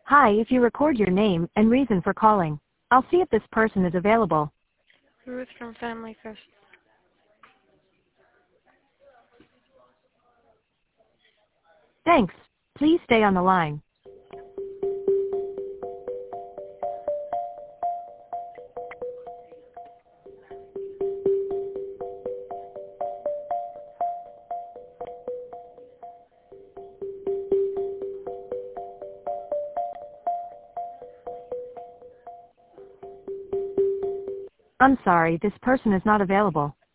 Hi, if you record your name and reason for calling, I'll see if this person is available. Ruth from Family First. Thanks. Please stay on the line. I'm sorry, this person is not available.